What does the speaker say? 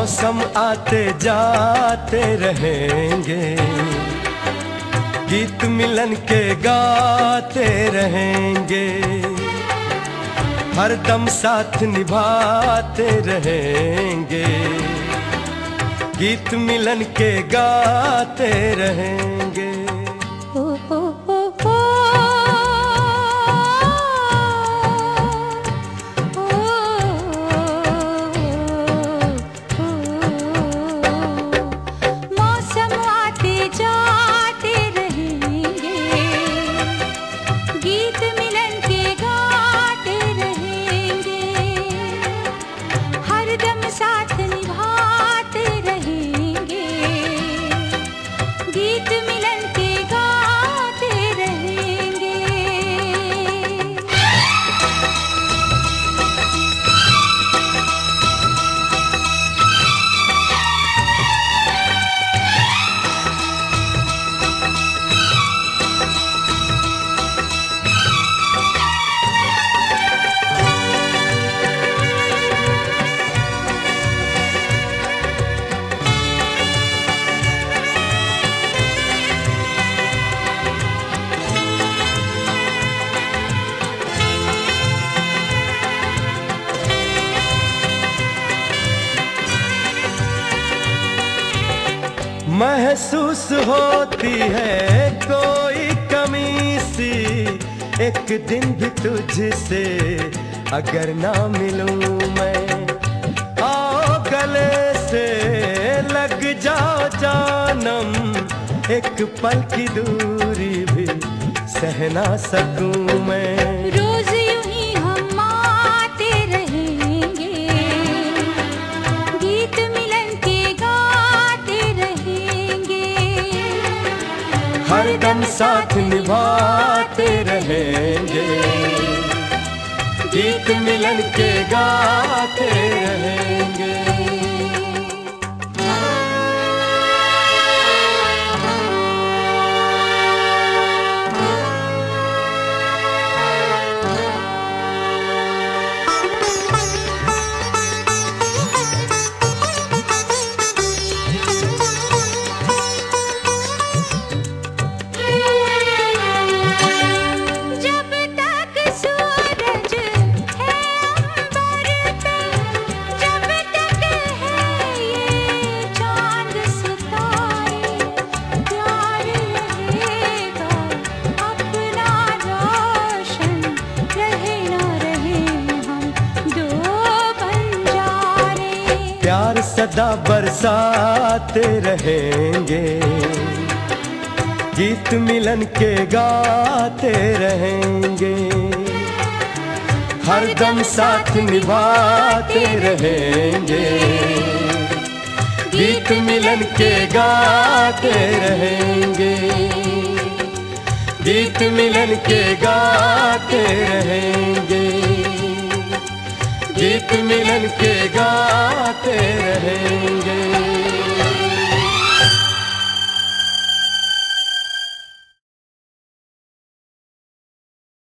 मौसम आते जाते रहेंगे, गीत मिलन के गाते रहेंगे, हरदम साथ निभाते रहेंगे, गीत मिलन के गाते रहेंगे। महसूस होती है कोई कमी सी, एक दिन भी तुझसे अगर ना मिलूं मैं, आओ गले से लग जाओ जानम, एक पल की दूरी भी सह ना सकूं मैं। रोज यूं ही हम आते रहेंगे, गीत मिलन के गाते रहेंगे, हरदम साथ निभाते रहेंगे, गीत मिलन के गाते रहेंगे। प्यार सदा बरसाते रहेंगे, गीत मिलन के गाते रहेंगे, हरदम साथ निभाते रहेंगे, गीत मिलन के गाते रहेंगे, गीत मिलन के गाते रहेंगे, गीत मिलन के गाते रहेंगे।